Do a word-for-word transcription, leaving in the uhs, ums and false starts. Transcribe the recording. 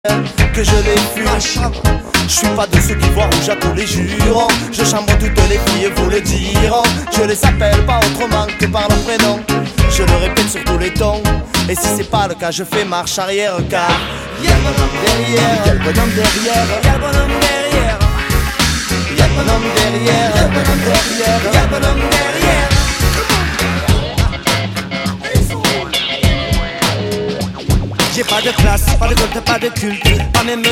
que je les fuis. Je suis pas de ceux qui voient rouge à tous les jours. Je chambre toutes les filles, vous le diront. Je les appelle pas autrement que par leur prénom. Je le répète sur tous les tons. Et si c'est pas le cas, je fais marche arrière car y'a le bonhomme derrière, y'a le bonhomme derrière, y'a le bonhomme derrière, y'a le bonhomme derrière, y'a le bonhomme derrière, y'a le bonhomme derrière. J'ai pas de classe, pas de gold, pas de culte, pas même